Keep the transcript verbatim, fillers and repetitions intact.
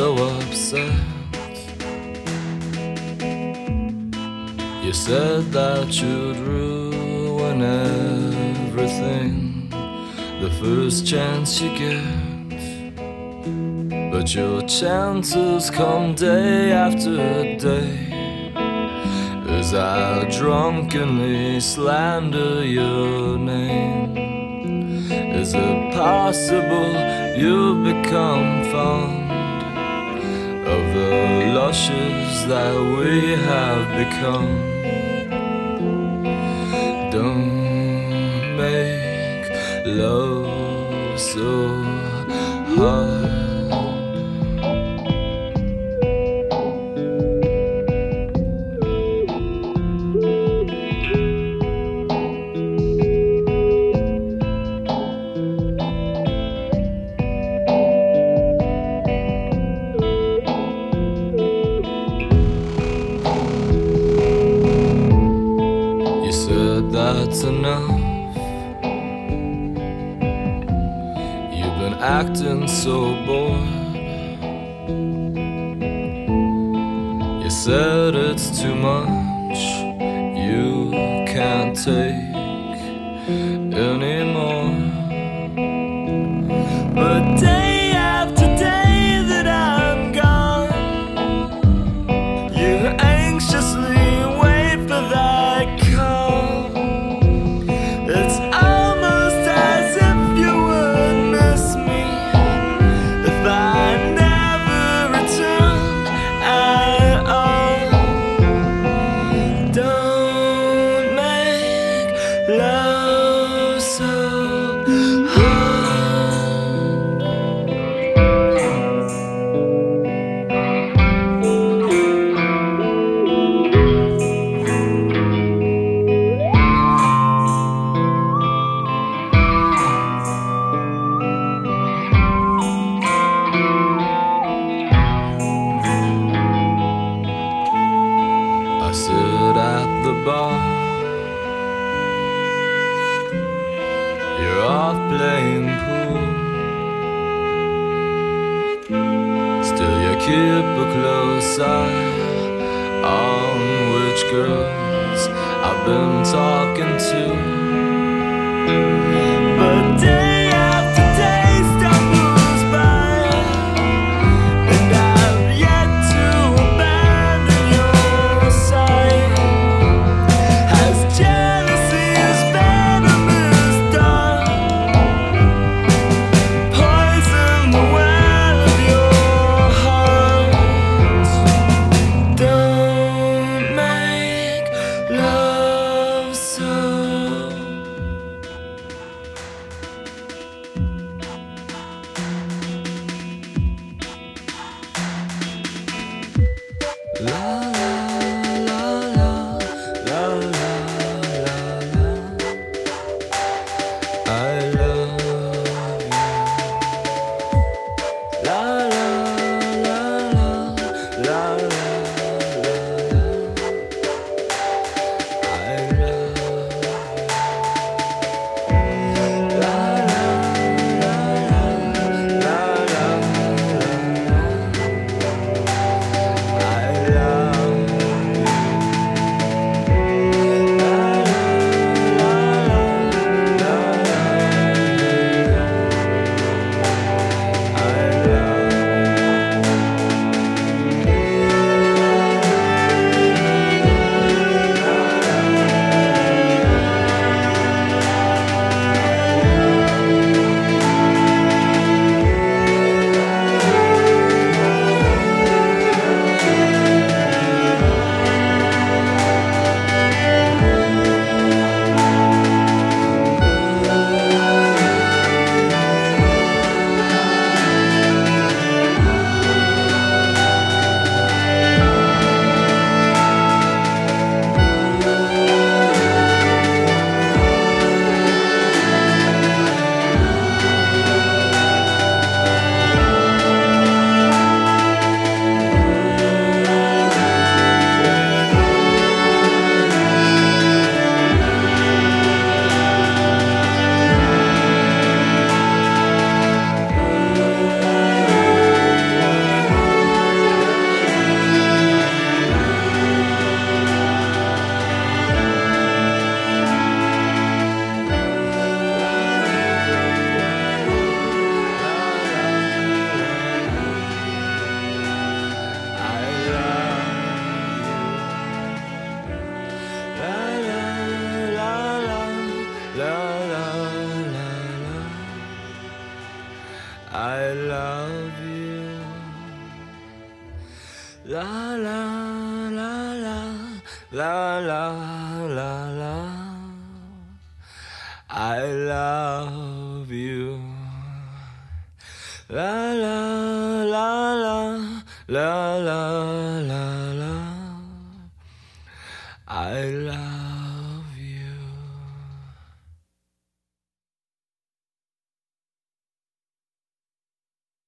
so upset. You said that you'd ruin everything the first chance you get, but your chances come day after day as I drunkenly slander your name. Is it possible you'll become fond of the lushes that we have become? Don't make love so hard. That's enough. You've been acting so bored. You said it's too much, you can't take anymore. But day after day that I'm gone, you anxiously wait for that call. It's almost as if you would miss me if I never returned at all. Don't make love so sit at the bar, you're off playing pool. Still you keep a close eye on which girls I've been talking to. But day after day stumbles by, and I've yet to abandon your side. As jealousy is venomous dark, poison the well of your heart. Don't make love so La la la la la la la la. I love you. La la la la la la